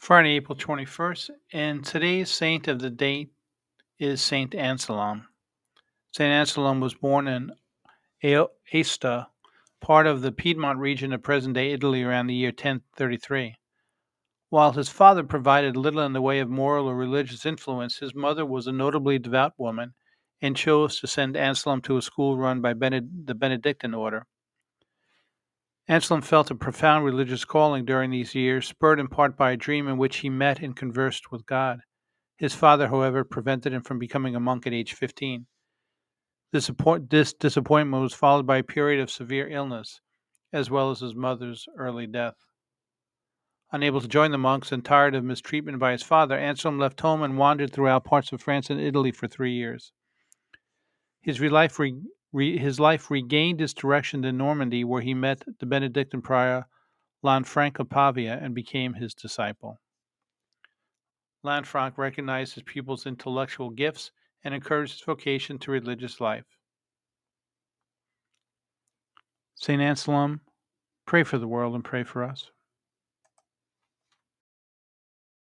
Friday, April 21st, and today's saint of the day is Saint Anselm. Saint Anselm was born in Aosta, part of the Piedmont region of present-day Italy around the year 1033. While his father provided little in the way of moral or religious influence, his mother was a notably devout woman and chose to send Anselm to a school run by the Benedictine order. Anselm felt a profound religious calling during these years, spurred in part by a dream in which he met and conversed with God. His father, however, prevented him from becoming a monk at age 15. This disappointment was followed by a period of severe illness, as well as his mother's early death. Unable to join the monks and tired of mistreatment by his father, Anselm left home and wandered throughout parts of France and Italy for 3 years. His life regained its direction in Normandy, where he met the Benedictine prior Lanfranc of Pavia and became his disciple. Lanfranc recognized his pupil's intellectual gifts and encouraged his vocation to religious life. St. Anselm, pray for the world and pray for us.